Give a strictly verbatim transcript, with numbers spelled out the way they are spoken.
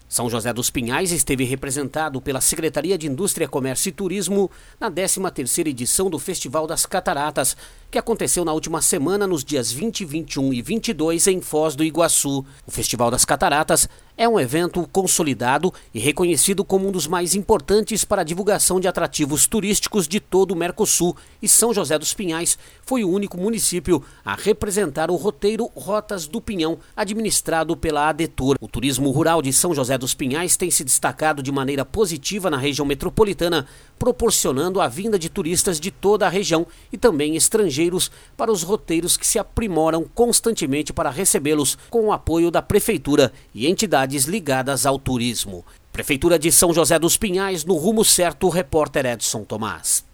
São José dos Pinhais esteve representado pela Secretaria de Indústria, Comércio e Turismo na décima terceira edição do Festival das Cataratas, que aconteceu na última semana nos dias vinte, vinte e um e vinte e dois em Foz do Iguaçu. O Festival das Cataratas é um evento consolidado e reconhecido como um dos mais importantes para a divulgação de atrativos turísticos de todo o Mercosul, e São José dos Pinhais foi o único município a representar o roteiro Rotas do Pinhão, administrado pela ADETUR. O turismo rural de São José dos Pinhais tem se destacado de maneira positiva na região metropolitana, proporcionando a vinda de turistas de toda a região e também estrangeiros para os roteiros que se aprimoram constantemente para recebê-los com o apoio da Prefeitura e entidades ligadas ao turismo. Prefeitura de São José dos Pinhais, no rumo certo, o repórter Edson Tomás.